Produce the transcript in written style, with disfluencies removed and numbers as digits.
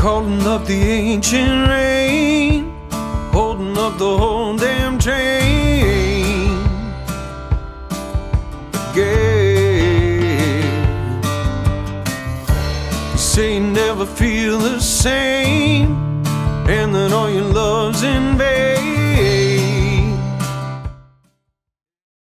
calling up the ancient rain, holding up the whole damn train again. You say you never feel the same, and that all your love's in vain.